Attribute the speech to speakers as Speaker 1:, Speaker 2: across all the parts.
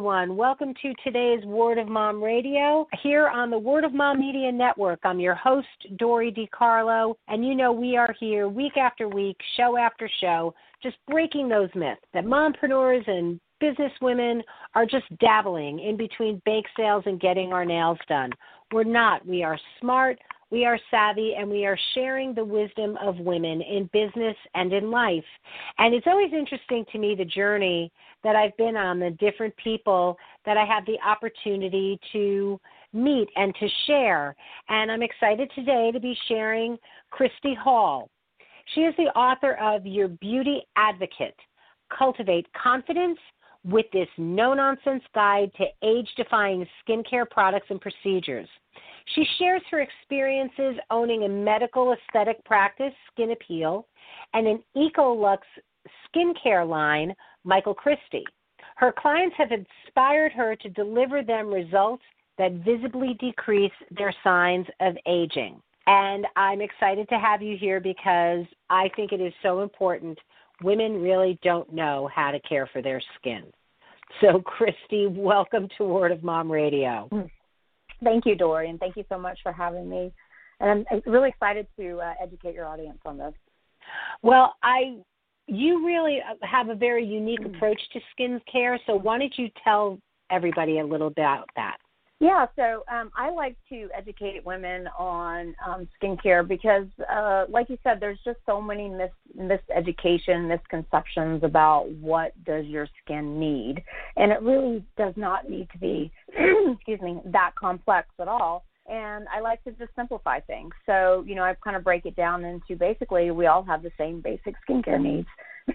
Speaker 1: everyone. Welcome to today's Word of Mom Radio here on the Word of Mom Media Network. I'm your host, Dori DiCarlo, and you know we are here week after week, show after show, just breaking those myths that mompreneurs and business women are just dabbling in between bake sales and getting our nails done. We're not. We are smart, we are savvy, and we are sharing the wisdom of women in business and in life. And it's always interesting to me, the journey that I've been on, the different people that I have the opportunity to meet and to share. And I'm excited today to be sharing Christy Hall. She is the author of Your Beauty Advocate, Cultivate Confidence with this no-nonsense guide to age-defying skincare products and procedures. She shares her experiences owning a medical aesthetic practice, Skin Appeal, and an Ecolux skincare line, Michael Christie. Her clients have inspired her to deliver them results that visibly decrease their signs of aging. And I'm excited to have you here because I think it is so important. Women really don't know how to care for their skin. So, Christy, welcome to Word of Mom Radio.
Speaker 2: Thank you, Dori, and thank you so much for having me. And I'm really excited to educate your audience on this.
Speaker 1: Well, you really have a very unique approach to skin care, so why don't you tell everybody a little bit about that?
Speaker 2: Yeah, so I like to educate women on skincare because, like you said, there's just so many miseducation, misconceptions about what does your skin need. And it really does not need to be, that complex at all. And I like to just simplify things. So, I kind of break it down into basically we all have the same basic skincare needs.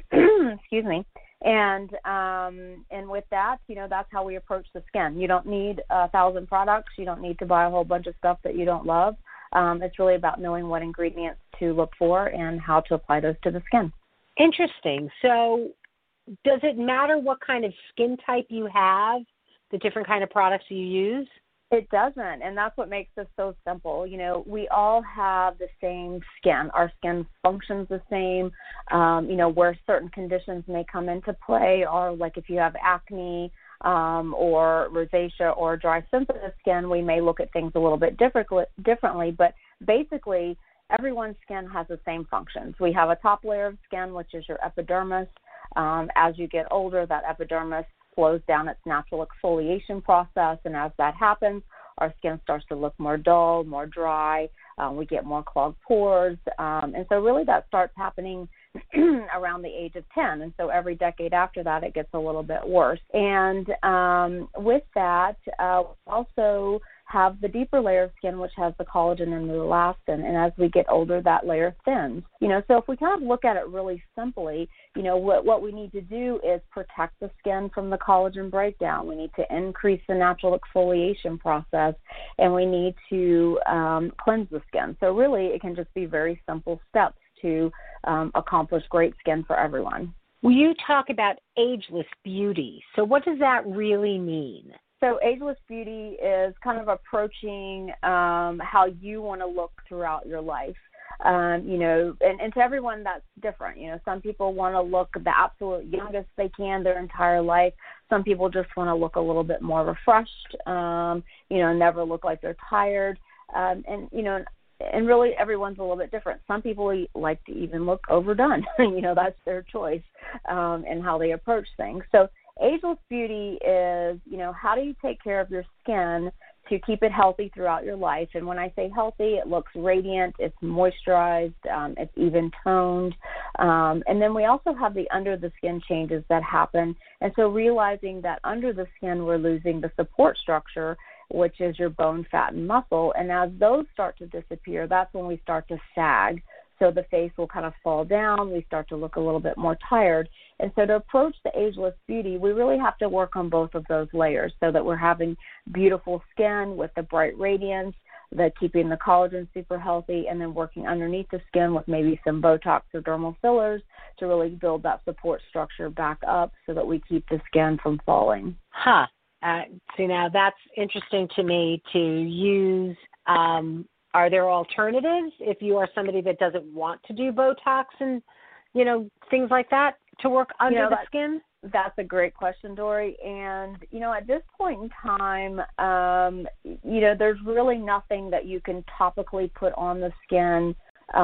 Speaker 2: And with that, that's how we approach the skin. You don't need 1,000 products. You don't need to buy a whole bunch of stuff that you don't love. It's really about knowing what ingredients to look for and how to apply those to the skin.
Speaker 1: Interesting. So does it matter what kind of skin type you have, the different kind of products you use?
Speaker 2: It doesn't, and that's what makes this so simple. We all have the same skin. Our skin functions the same. Where certain conditions may come into play are like if you have acne or rosacea or dry sensitive skin, we may look at things a little bit differently. But basically, everyone's skin has the same functions. We have a top layer of skin, which is your epidermis. As you get older, that epidermis slows down its natural exfoliation process, and as that happens, our skin starts to look more dull, more dry. We get more clogged pores, and so really that starts happening around the age of 10, and so every decade after that, it gets a little bit worse. And with that, also have the deeper layer of skin, which has the collagen and the elastin, and as we get older, that layer thins. So if we kind of look at it really simply, what we need to do is protect the skin from the collagen breakdown. We need to increase the natural exfoliation process, and we need to cleanse the skin. So really, it can just be very simple steps to accomplish great skin for everyone.
Speaker 1: Well, you talk about ageless beauty. So what does that really mean?
Speaker 2: So ageless beauty is kind of approaching how you want to look throughout your life. And to everyone that's different. Some people want to look the absolute youngest they can their entire life. Some people just want to look a little bit more refreshed, never look like they're tired. And really everyone's a little bit different. Some people like to even look overdone. That's their choice and how they approach things. So ageless beauty is, how do you take care of your skin to keep it healthy throughout your life? And when I say healthy, it looks radiant, it's moisturized, it's even toned. And then we also have the under the skin changes that happen. And so realizing that under the skin, we're losing the support structure, which is your bone, fat, and muscle. And as those start to disappear, that's when we start to sag. So the face will kind of fall down. We start to look a little bit more tired. And so to approach the ageless beauty, we really have to work on both of those layers so that we're having beautiful skin with the bright radiance, keeping the collagen super healthy, and then working underneath the skin with maybe some Botox or dermal fillers to really build that support structure back up so that we keep the skin from falling.
Speaker 1: See, now that's interesting to me to use. Are there alternatives if you are somebody that doesn't want to do Botox and, things like that to work under the skin?
Speaker 2: That's a great question, Dory. And, at this point in time, there's really nothing that you can topically put on the skin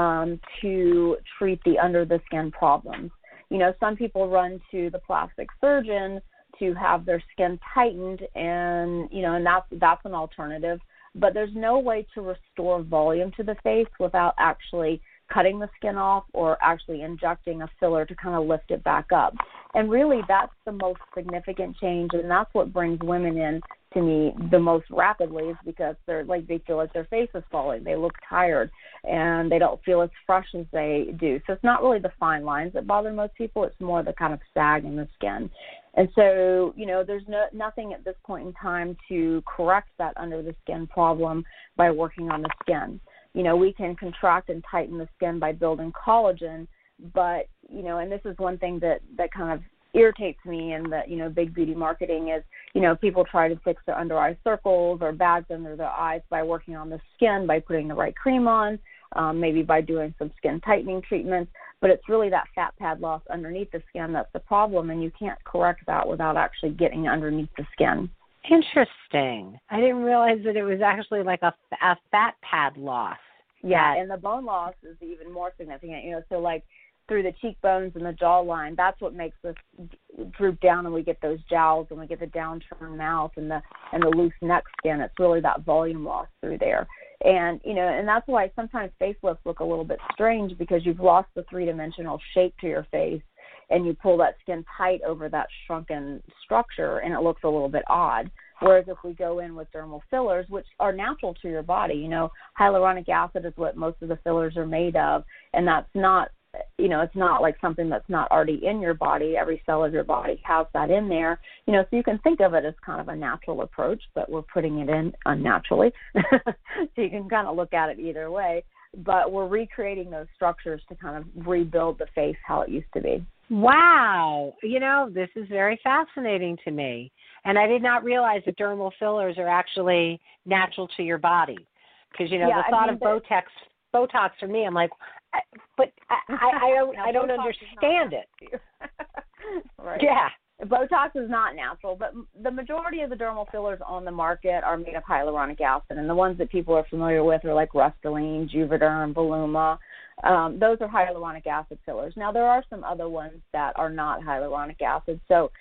Speaker 2: to treat the under the skin problems. Some people run to the plastic surgeon to have their skin tightened, and that's an alternative. But there's no way to restore volume to the face without actually cutting the skin off or actually injecting a filler to kind of lift it back up. And really, that's the most significant change, and that's what brings women in to me the most rapidly, is because they feel like their face is falling. They look tired, and they don't feel as fresh as they do. So it's not really the fine lines that bother most people. It's more the kind of sag in the skin. And so, there's nothing at this point in time to correct that under the skin problem by working on the skin. We can contract and tighten the skin by building collagen, but, and this is one thing that kind of irritates me in the, big beauty marketing is, people try to fix their under eye circles or bags under their eyes by working on the skin, by putting the right cream on, maybe by doing some skin tightening treatments, but it's really that fat pad loss underneath the skin that's the problem, and you can't correct that without actually getting underneath the skin.
Speaker 1: Interesting. I didn't realize that it was actually like a fat pad loss.
Speaker 2: Yeah, and the bone loss is even more significant. So like through the cheekbones and the jawline, that's what makes us droop down, and we get those jowls, and we get the downturned mouth and the loose neck skin. It's really that volume loss through there. And, and that's why sometimes facelifts look a little bit strange, because you've lost the three-dimensional shape to your face, and you pull that skin tight over that shrunken structure, and it looks a little bit odd. Whereas if we go in with dermal fillers, which are natural to your body, hyaluronic acid is what most of the fillers are made of, and that's not, it's not like something that's not already in your body. Every cell of your body has that in there, so you can think of it as kind of a natural approach, but we're putting it in unnaturally. So you can kind of look at it either way, but we're recreating those structures to kind of rebuild the face how it used to be.
Speaker 1: Wow. This is very fascinating to me. And I did not realize that dermal fillers are actually natural to your body. Because, the thought of Botox for me, I'm like, but I don't understand it.
Speaker 2: Right.
Speaker 1: Yeah.
Speaker 2: Botox is not natural, but the majority of the dermal fillers on the market are made of hyaluronic acid, and the ones that people are familiar with are like Restylane, Juvederm, Voluma. Those are hyaluronic acid fillers. Now, there are some other ones that are not hyaluronic acid. So,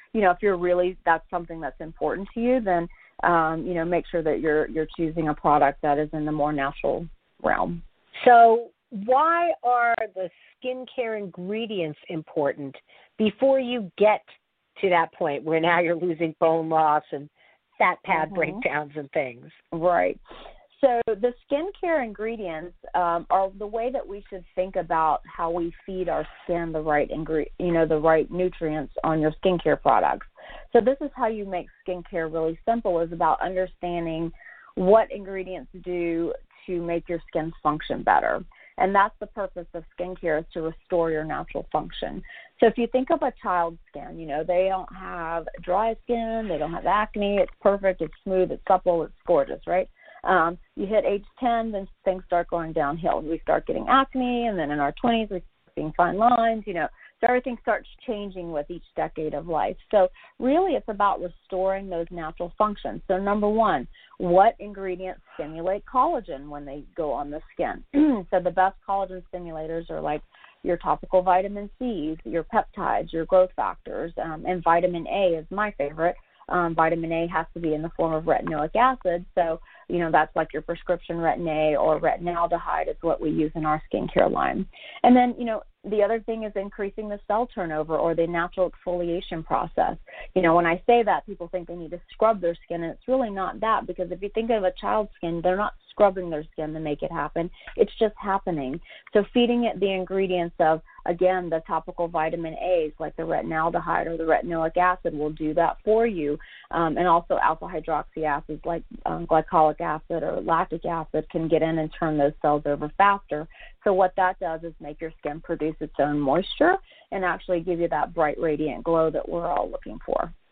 Speaker 2: if that's something that's important to you, then, make sure that you're choosing a product that is in the more natural realm.
Speaker 1: So why are the skincare ingredients important before you get to that point where now you're losing bone loss and fat pad breakdowns and things?
Speaker 2: Right. So the skincare ingredients are the way that we should think about how we feed our skin the right the right nutrients on your skincare products. So this is how you make skincare really simple, is about understanding what ingredients do to make your skin function better. And that's the purpose of skincare, is to restore your natural function. So if you think of a child's skin, they don't have dry skin, they don't have acne, it's perfect, it's smooth, it's supple, it's gorgeous, right? You hit age 10, then things start going downhill. We start getting acne, and then in our 20s, we start seeing fine lines, So everything starts changing with each decade of life. So really it's about restoring those natural functions. So number one, what ingredients stimulate collagen when they go on the skin? So the best collagen stimulators are like your topical vitamin C's, your peptides, your growth factors, and vitamin A is my favorite. Vitamin A has to be in the form of retinoic acid. So, that's like your prescription Retin-A or retinaldehyde is what we use in our skincare line. And then, the other thing is increasing the cell turnover or the natural exfoliation process. When I say that, people think they need to scrub their skin, and it's really not that, because if you think of a child's skin, they're not scrubbing their skin to make it happen. It's just happening. So feeding it the ingredients of, again, the topical vitamin A's, like the retinaldehyde or the retinoic acid, will do that for you. And also alpha hydroxy acids like glycolic acid or lactic acid can get in and turn those cells over faster. So what that does is make your skin produce its own moisture and actually give you that bright, radiant glow that we're all looking for.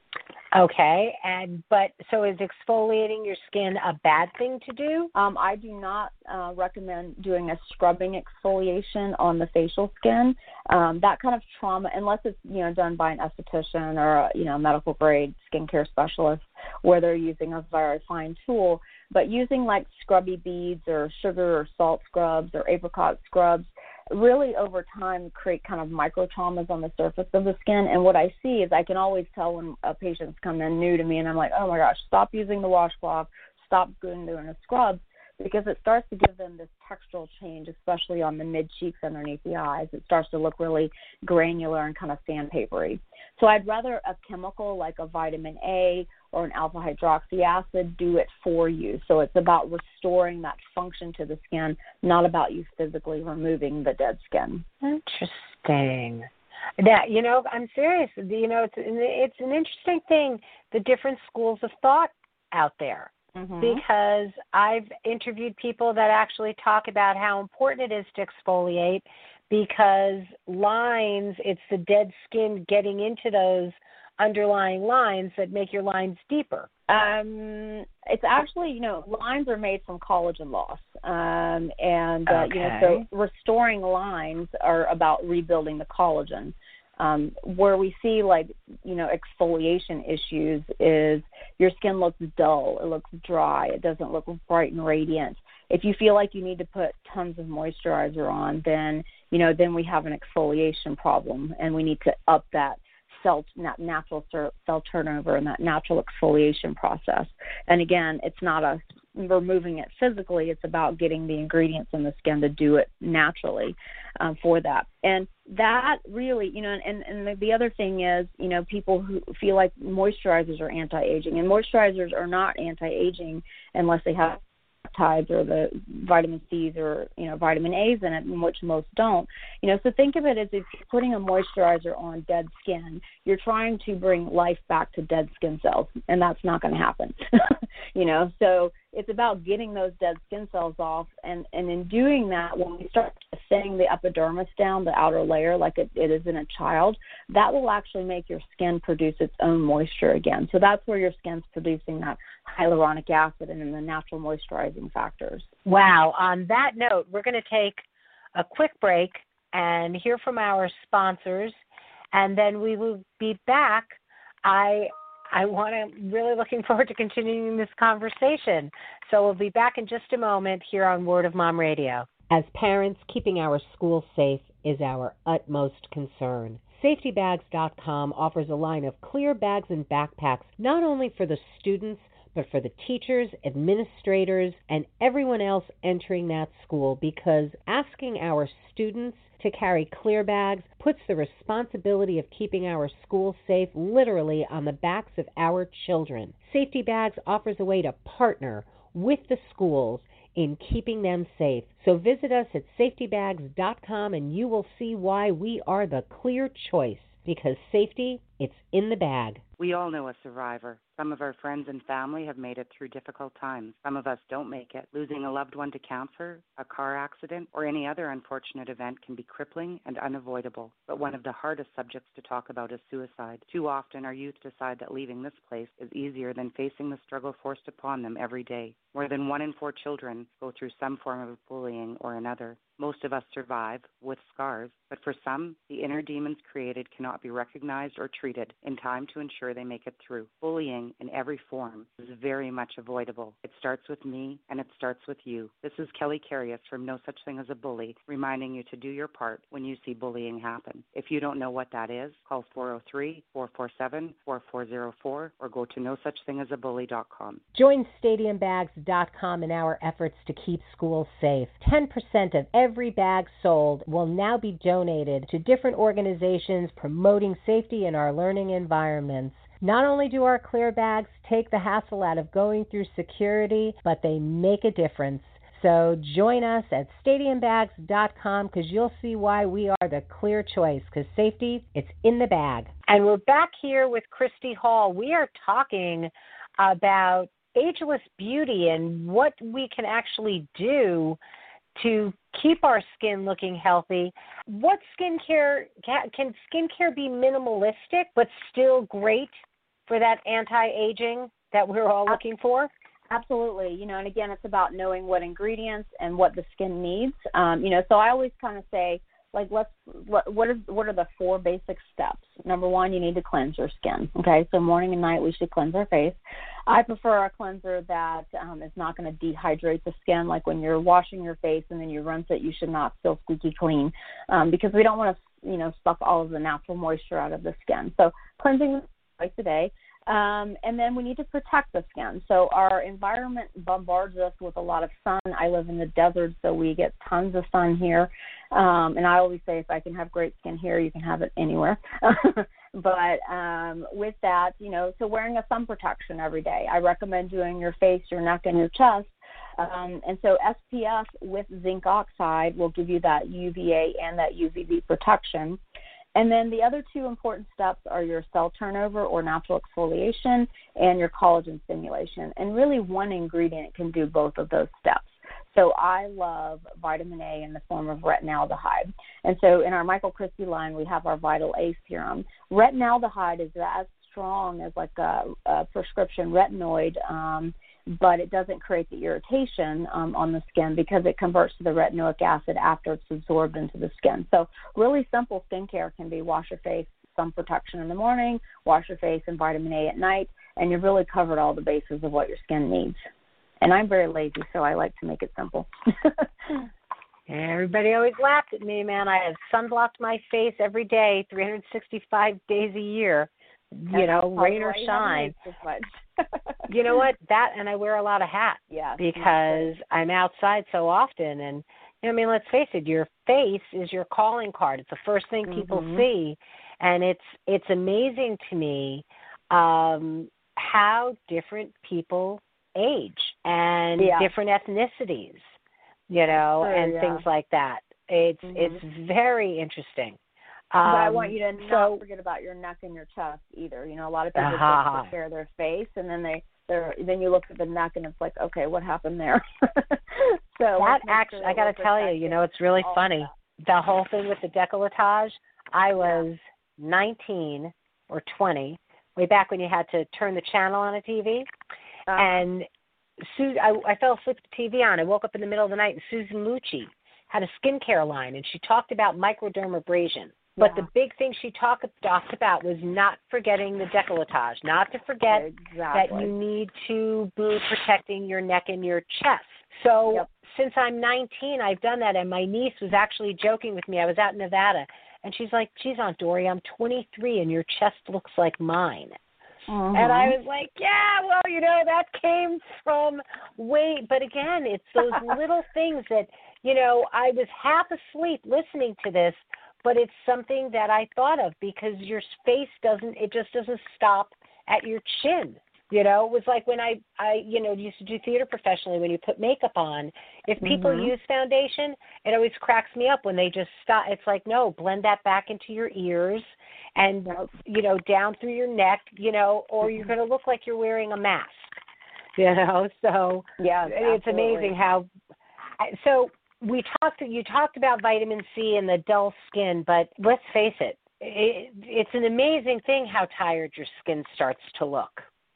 Speaker 1: Okay, but so is exfoliating your skin a bad thing to do?
Speaker 2: I do not recommend doing a scrubbing exfoliation on the facial skin. That kind of trauma, unless it's done by an esthetician or a medical grade skincare specialist, where they're using a very fine tool. But using like scrubby beads or sugar or salt scrubs or apricot scrubs really over time create kind of micro traumas on the surface of the skin. And what I see is I can always tell when patients come in new to me and I'm like, oh my gosh, stop using the washcloth, stop doing the scrubs, because it starts to give them this textural change, especially on the mid-cheeks underneath the eyes. It starts to look really granular and kind of sandpapery. So I'd rather a chemical like a vitamin A or an alpha hydroxy acid do it for you. So it's about restoring that function to the skin, not about you physically removing the dead skin.
Speaker 1: Interesting. Now, I'm serious. It's an interesting thing, the different schools of thought out there. Mm-hmm. Because I've interviewed people that actually talk about how important it is to exfoliate, because lines, it's the dead skin getting into those underlying lines that make your lines deeper.
Speaker 2: It's actually, lines are made from collagen loss. So restoring lines are about rebuilding the collagen. Where we see exfoliation issues is your skin looks dull, it looks dry, it doesn't look bright and radiant. If you feel like you need to put tons of moisturizer on, then we have an exfoliation problem, and we need to up that natural cell turnover and that natural exfoliation process. And again, it's not removing it physically, it's about getting the ingredients in the skin to do it naturally for that. And that really, and the other thing is, people who feel like moisturizers are anti-aging, and moisturizers are not anti-aging unless they have peptides or the vitamin C's or vitamin A's in it, which most don't. So think of it as if you're putting a moisturizer on dead skin, you're trying to bring life back to dead skin cells, and that's not going to happen. So it's about getting those dead skin cells off, and in doing that, when we start thinning the epidermis down, the outer layer, like it is in a child, that will actually make your skin produce its own moisture again. So that's where your skin's producing that hyaluronic acid and the natural moisturizing factors.
Speaker 1: Wow. On that note, we're going to take a quick break and hear from our sponsors, and then we will be back. I'm really looking forward to continuing this conversation. So we'll be back in just a moment here on Word of Mom Radio. As parents, keeping our schools safe is our utmost concern. SafetyBags.com offers a line of clear bags and backpacks, not only for the students, but for the teachers, administrators, and everyone else entering that school, because asking our students to carry clear bags puts the responsibility of keeping our schools safe literally on the backs of our children. Safety Bags offers a way to partner with the schools in keeping them safe. So visit us at safetybags.com and you will see why we are the clear choice, because safety, it's in the bag.
Speaker 3: We all know a survivor. Some of our friends and family have made it through difficult times. Some of us don't make it. Losing a loved one to cancer, a car accident, or any other unfortunate event can be crippling and unavoidable. But one of the hardest subjects to talk about is suicide. Too often our youth decide that leaving this place is easier than facing the struggle forced upon them every day. More than 1 in 4 children go through some form of bullying or another. Most of us survive with scars, but for some, the inner demons created cannot be recognized or treated in time to ensure they make it through. Bullying in every form is very much avoidable. It starts with me, and it starts with you. This is Kelly Carius from No Such Thing as a Bully, reminding you to do your part when you see bullying happen. If you don't know what that is, call 403-447-4404 or go to nosuchthingasabully.com.
Speaker 1: Join StadiumBags.com in our efforts to keep schools safe. 10% of every bag sold will now be donated to different organizations promoting safety in our learning environments. Not only do our clear bags take the hassle out of going through security, but they make a difference. So join us at StadiumBags.com, because you'll see why we are the clear choice, because safety, it's in the bag. And we're back here with Christy Hall. We are talking about ageless beauty and what we can actually do to keep our skin looking healthy. What skincare, can skincare be minimalistic but still great for that anti-aging that we're all looking for?
Speaker 2: Absolutely. And again, it's about knowing what ingredients and what the skin needs. So I always kind of say, like, what are the 4 basic steps? Number 1, you need to cleanse your skin. Okay, so morning and night we should cleanse our face. I prefer a cleanser that is not going to dehydrate the skin. Like when you're washing your face and then you rinse it, you should not feel squeaky clean because we don't want to, suck all of the natural moisture out of the skin. So cleansing twice a day. And then we need to protect the skin. So our environment bombards us with a lot of sun. I live in the desert, so we get tons of sun here. And I always say if I can have great skin here, you can have it anywhere. But with that, so wearing a sun protection every day. I recommend doing your face, your neck, and your chest. And so SPF with zinc oxide will give you that UVA and that UVB protection. And then the other 2 important steps are your cell turnover or natural exfoliation and your collagen stimulation. And really one ingredient can do both of those steps. So I love vitamin A in the form of retinaldehyde. And so in our Michael Christie line, we have our Vital A serum. Retinaldehyde is as strong as like a prescription retinoid, but it doesn't create the irritation on the skin because it converts to the retinoic acid after it's absorbed into the skin. So really simple skincare can be wash your face, sun protection in the morning, wash your face, and vitamin A at night, and you've really covered all the bases of what your skin needs. And I'm very lazy, so I like to make it simple.
Speaker 1: Everybody always laughs at me, man. I have sunblocked my face every day, 365 days a year, rain or shine. You know what? That, and I wear a lot of hats because I'm outside so often. And, let's face it, your face is your calling card. It's the first thing people see. And it's amazing to me how different people age and different ethnicities, and things like that. It's very interesting.
Speaker 2: But I want you to not forget about your neck and your chest either. A lot of people just take care of their face, and then you look at the neck, and it's like, okay, what happened there? So
Speaker 1: that actually, I got to tell you, it's really funny. The whole thing with the décolletage, I was 19 or 20, way back when you had to turn the channel on a TV, and I fell asleep with the TV on. I woke up in the middle of the night, and Susan Lucci had a skincare line, and she talked about microdermabrasion. But the big thing she talked about was not forgetting the décolletage, not to forget that you need to be protecting your neck and your chest. So since I'm 19, I've done that, and my niece was actually joking with me. I was out in Nevada, and she's like, geez, Aunt Dory, I'm 23, and your chest looks like mine. And I was like, that came from weight. But again, it's those little things that, I was half asleep listening to this, but it's something that I thought of because your face just doesn't stop at your chin. It was like when I used to do theater professionally, when you put makeup on, if people use foundation, it always cracks me up when they just stop. It's like, no, blend that back into your ears and, down through your neck, or you're going to look like you're wearing a mask, so it's amazing how, so you talked about vitamin C and the dull skin, but let's face it, it's an amazing thing how tired your skin starts to look.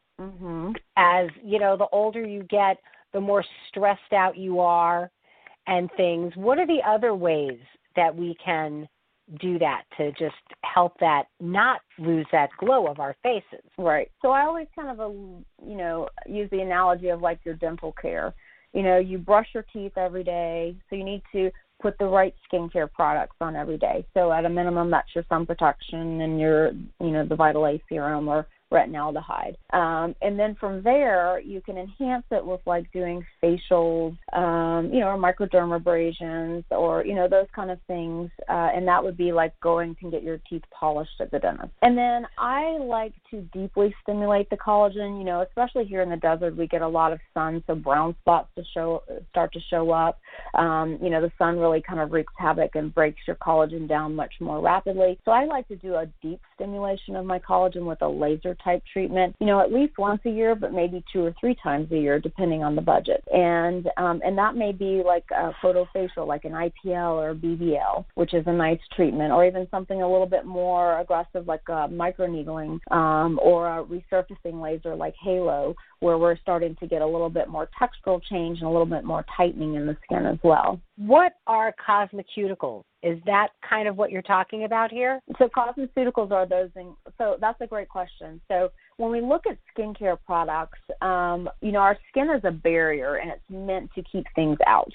Speaker 1: As, the older you get, the more stressed out you are and things. What are the other ways that we can do that to just help that not lose that glow of our faces?
Speaker 2: Right. So I always kind of, use the analogy of like your dental care. You brush your teeth every day, so you need to put the right skincare products on every day. So at a minimum, that's your sun protection and your, the Vital A serum or retinaldehyde. And then from there, you can enhance it with like doing facials, or microdermabrasions or, those kind of things. And that would be like going to get your teeth polished at the dentist. And then I like to deeply stimulate the collagen, especially here in the desert, we get a lot of sun, so brown spots start to show up. The sun really kind of wreaks havoc and breaks your collagen down much more rapidly. So I like to do a deep stimulation of my collagen with a laser type treatment, at least once a year, but maybe 2 or 3 times a year, depending on the budget. And that may be like a photofacial, like an IPL or BBL, which is a nice treatment, or even something a little bit more aggressive, like a microneedling or a resurfacing laser like Halo, where we're starting to get a little bit more textural change and a little bit more tightening in the skin as well.
Speaker 1: What are cosmeceuticals? Is that kind of what you're talking about here?
Speaker 2: So cosmeceuticals are those things. So that's a great question. So when we look at skincare products, our skin is a barrier and it's meant to keep things out.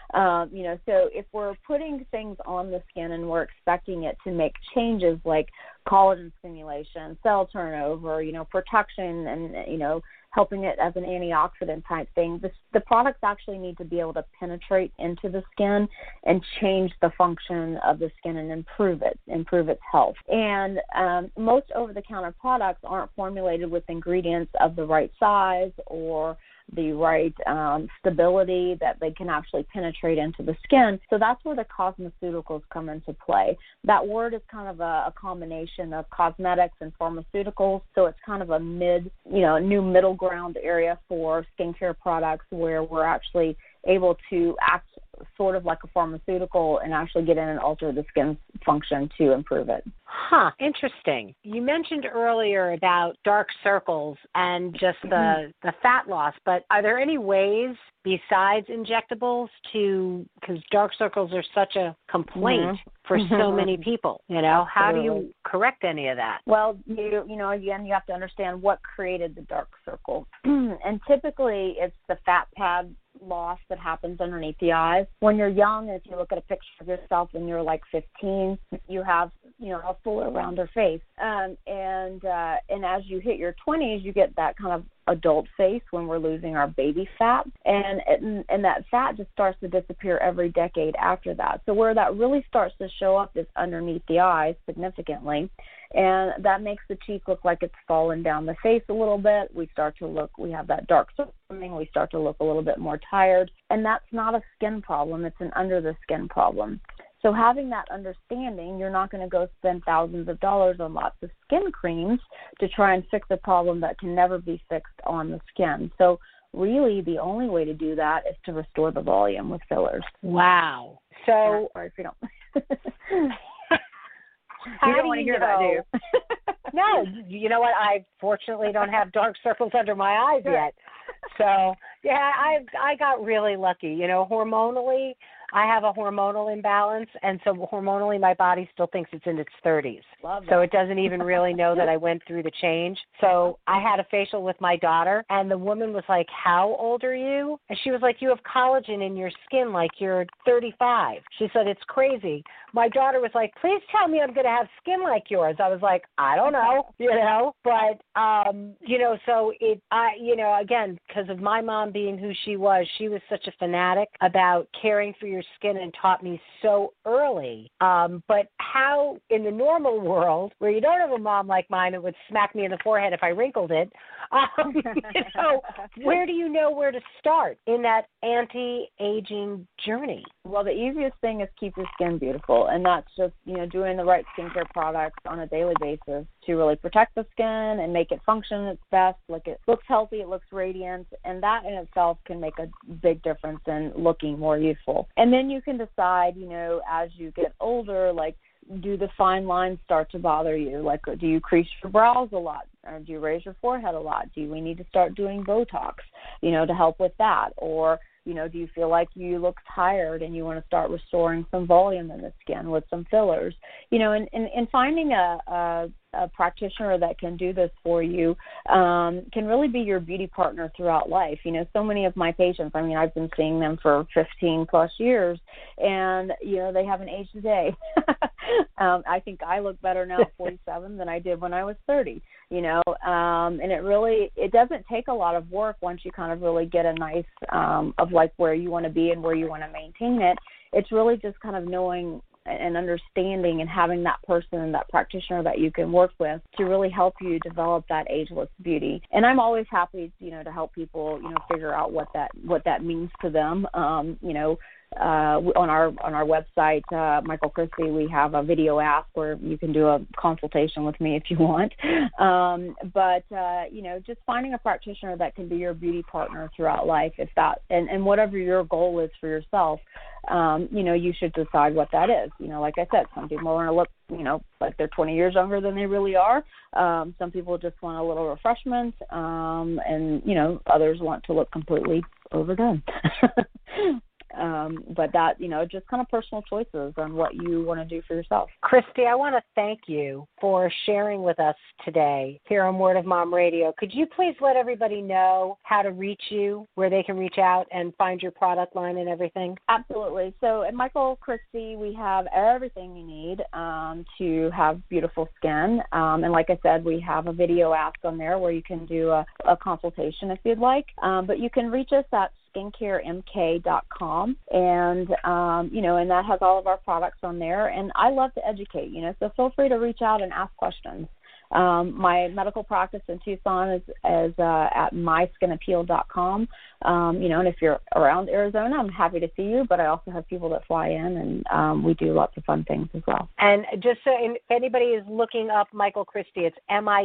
Speaker 2: So if we're putting things on the skin and we're expecting it to make changes like collagen stimulation, cell turnover, protection, and, helping it as an antioxidant type thing, the products actually need to be able to penetrate into the skin and change the function of the skin and improve its health. And most over-the-counter products aren't formulated with ingredients of the right size or the right stability that they can actually penetrate into the skin. So that's where the cosmeceuticals come into play. That word is kind of a combination of cosmetics and pharmaceuticals. So it's kind of a new middle ground area for skincare products where we're actually able to act sort of like a pharmaceutical and actually get in and alter the skin's function to improve it.
Speaker 1: Interesting. You mentioned earlier about dark circles and just the fat loss, but are there any ways besides injectables because dark circles are such a complaint for so many people, how do you correct any of that?
Speaker 2: Well, again, you have to understand what created the dark circle. And typically it's the fat pad loss that happens underneath the eyes. When you're young, if you look at a picture of yourself when you're like 15, you have, a fuller, rounder face. And as you hit your 20s, you get that kind of adult face when we're losing our baby fat. And that fat just starts to disappear every decade after that. So where that really starts to show up is underneath the eyes significantly. And that makes the cheek look like it's fallen down the face a little bit. We have that dark circling. We start to look a little bit more tired. And that's not a skin problem. It's an under the skin problem. So having that understanding, you're not going to go spend thousands of dollars on lots of skin creams to try and fix a problem that can never be fixed on the skin. So really the only way to do that is to restore the volume with fillers.
Speaker 1: Wow. So
Speaker 2: sorry if you don't.
Speaker 1: You
Speaker 2: don't want to hear that, do you?
Speaker 1: No, you know what? I fortunately don't have dark circles under my eyes yet. So, yeah, I got really lucky. Hormonally, I have a hormonal imbalance, and so hormonally my body still thinks it's in its 30s.
Speaker 2: Love that.
Speaker 1: So it doesn't even really know that I went through the change. So I had a facial with my daughter, and the woman was like, "How old are you?" And she was like, "You have collagen in your skin like you're 35. She said, "It's crazy." My daughter was like, "Please tell me I'm going to have skin like yours." I was like, "I don't know," but, so again, because of my mom being who she was such a fanatic about caring for your skin and taught me so early. But how in the normal world, where you don't have a mom like mine that would smack me in the forehead if I wrinkled it, where do you know where to start in that anti-aging journey?
Speaker 2: Well, the easiest thing is keep your skin beautiful, and that's just, doing the right skincare products on a daily basis to really protect the skin and make it function its best. Like it looks healthy, it looks radiant, and that in itself can make a big difference in looking more youthful. And then you can decide, as you get older, like, do the fine lines start to bother you? Like, do you crease your brows a lot? Or do you raise your forehead a lot? Do we need to start doing Botox, to help with that? Or, do you feel like you look tired and you want to start restoring some volume in the skin with some fillers? And finding a practitioner that can do this for you can really be your beauty partner throughout life. So many of my patients, I've been seeing them for 15 plus years, and, they haven't aged a day. I think I look better now at 47 than I did when I was 30, and it doesn't take a lot of work once you kind of really get a nice of like where you want to be and where you want to maintain it. It's really just kind of knowing and understanding and having that person, that practitioner that you can work with to really help you develop that ageless beauty. And I'm always happy, to help people, figure out what that means to them. on our website, Michael Christie, we have a video ask where you can do a consultation with me if you want. But just finding a practitioner that can be your beauty partner throughout life, if that, and whatever your goal is for yourself, you should decide what that is. Like I said, some people want to look, like they're 20 years younger than they really are. Some people just want a little refreshment, and others want to look completely overdone. But that, just kind of personal choices on what you want to do for yourself.
Speaker 1: Christy, I want to thank you for sharing with us today here on Word of Mom Radio. Could you please let everybody know how to reach you, where they can reach out and find your product line and everything?
Speaker 2: Absolutely. So at Michael Christie, we have everything you need to have beautiful skin. And like I said, we have a video ask on there where you can do a consultation if you'd like. But you can reach us at skincaremk.com, and and that has all of our products on there. And I love to educate, so feel free to reach out and ask questions. My medical practice in Tucson is at myskinappeal.com. And if you're around Arizona, I'm happy to see you, but I also have people that fly in, and we do lots of fun things as well. And
Speaker 1: just so if anybody is looking up Michael Christie, it's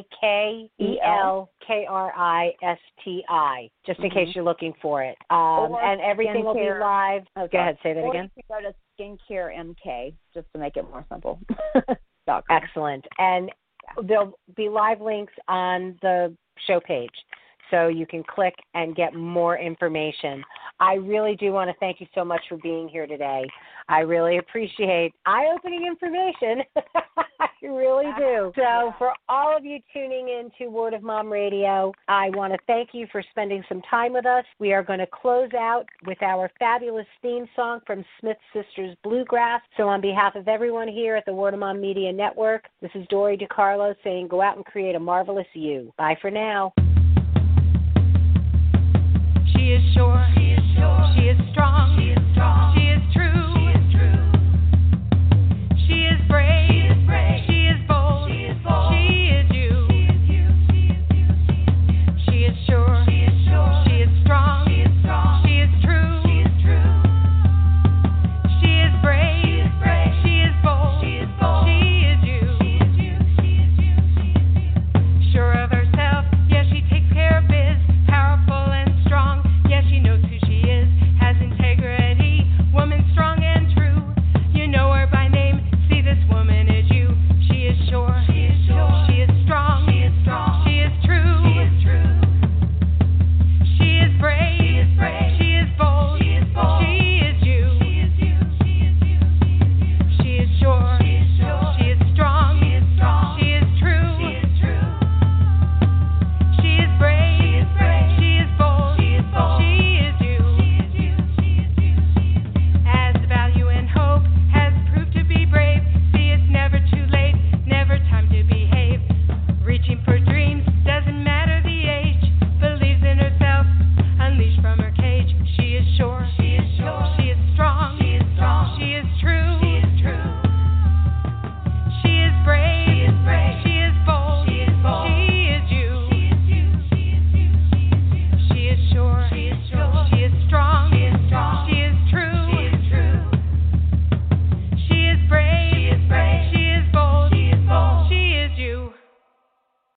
Speaker 1: MIKELKRISTI, just in case you're looking for it. And everything will be live. Go ahead, say that again.
Speaker 2: You can go to Skincare MK, just to make it more simple.
Speaker 1: Excellent. And there'll be live links on the show page, so you can click and get more information. I really do want to thank you so much for being here today. I really appreciate eye-opening information. I really do. So for all of you tuning in to Word of Mom Radio, I want to thank you for spending some time with us. We are going to close out with our fabulous theme song from Smith Sisters Bluegrass. So on behalf of everyone here at the Word of Mom Media Network, this is Dori DiCarlo saying go out and create a marvelous you. Bye for now.
Speaker 4: She is sure. She is strong. She is